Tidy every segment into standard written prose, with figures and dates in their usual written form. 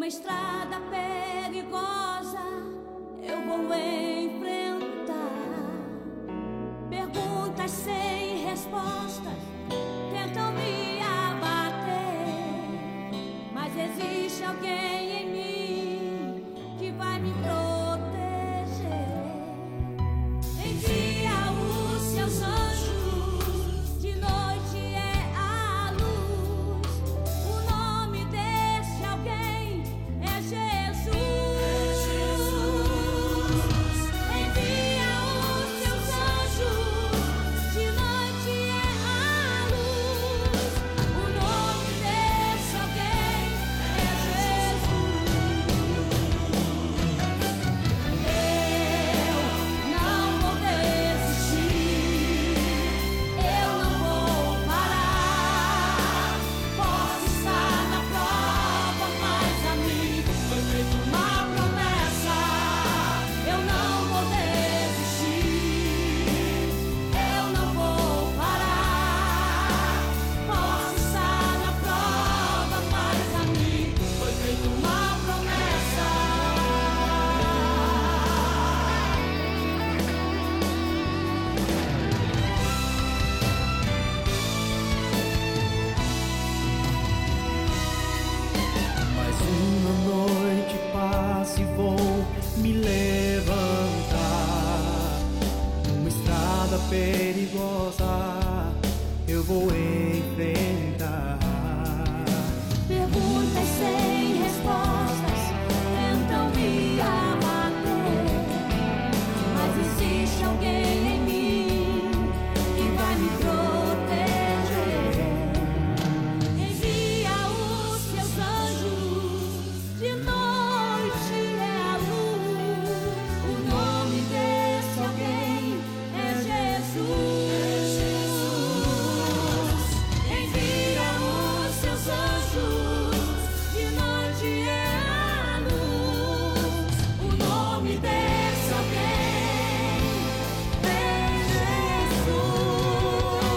Uma estrada perigosa eu vou enfrentar. Perguntas sem respostas tentam me abater, mas existe alguém em mim que vai me proteger. Envia os seus anjos, de noite é a luz. O nome desse alguém é Jesus. Envia os seus anjos, de noite é a luz. O nome desse alguém é Jesus. Eu não vou desistir, eu não vou parar. Posso estar na prova, mas a mim foi feita uma promessa. Eu não vou desistir, eu não vou parar. Posso estar na prova, mas a mim foi feita uma promessa. Mais uma noite passa e vou me levantar. Numa estrada perigosa eu vou enfrentar. Perguntas sem respostas tentam me abater, mas existe alguém em mim que vai me proteger. Envia os seus anjos, de noite é a luz. O nome desse alguém é Jesus. Envia os seus anjos, de noite é a luz. O nome desse alguém é Jesus.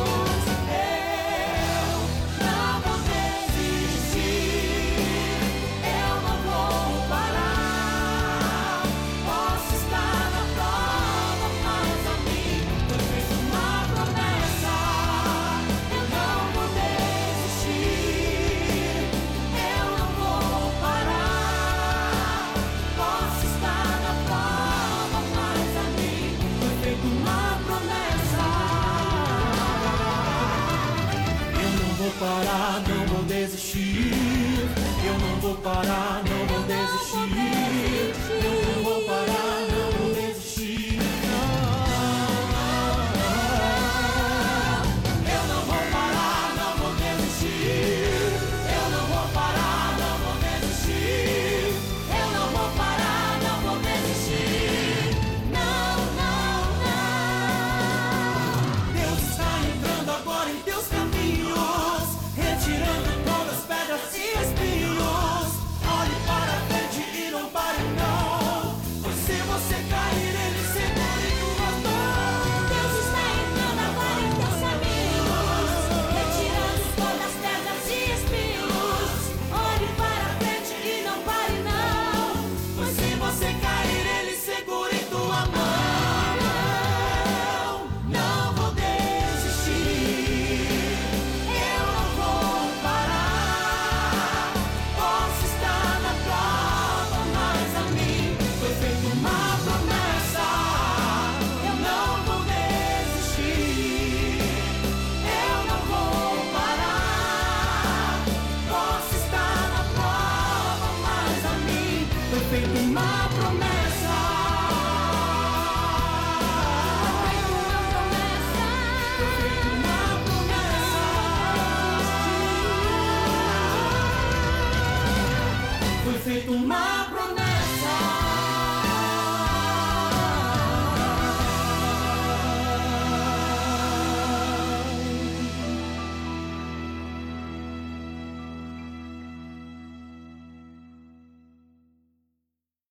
Eu não vou desistir, eu não vou parar. Posso estar na prova, mas a mim foi feita uma promessa. Eu não vou desistir, eu não vou parar. Posso estar na prova, mas a mim foi feita uma promessa. Eu não vou parar, não vou desistir. Eu não vou parar, não vou desistir. Eu não vou parar, não vou desistir. Eu não vou parar, não vou desistir. Eu não vou parar, não vou desistir. Eu não vou parar, não vou desistir. Não, não, não. Deus está entrando agora em teus caminhos, retirando todas as pedras e espinhos. Olhe para frente e não pare não, pois se você cair ele segura em tuas mãos. Deus está entrando agora em teus caminhos, retirando todas as pedras e espinhos. Olhe para frente e não pare não, Pois se você cair ele segura em tua mão. não vou desistir. Eu não vou parar. Posso estar na prova, mas a mim foi feita uma promessa. Eu não vou desistir. Eu não vou parar. Posso estar na prova, mas a mim foi feita uma promessa. Foi feita uma promessa.